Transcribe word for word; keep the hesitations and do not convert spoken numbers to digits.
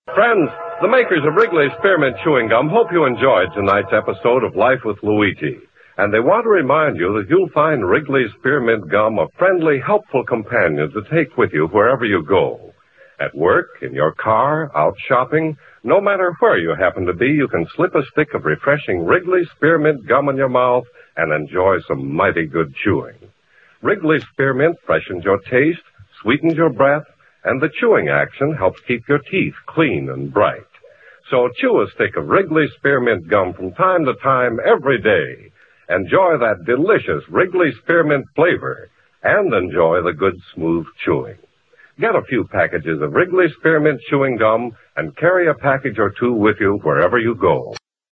Friends, the makers of Wrigley's Spearmint Chewing Gum hope you enjoyed tonight's episode of Life with Luigi. And they want to remind you that you'll find Wrigley's Spearmint Gum a friendly, helpful companion to take with you wherever you go. At work, in your car, out shopping, no matter where you happen to be, you can slip a stick of refreshing Wrigley's Spearmint Gum in your mouth and enjoy some mighty good chewing. Wrigley's Spearmint freshens your taste, sweetens your breath, and the chewing action helps keep your teeth clean and bright. So chew a stick of Wrigley's Spearmint Gum from time to time every day. Enjoy that delicious Wrigley's Spearmint flavor and enjoy the good smooth chewing. Get a few packages of Wrigley's Spearmint Chewing Gum and carry a package or two with you wherever you go.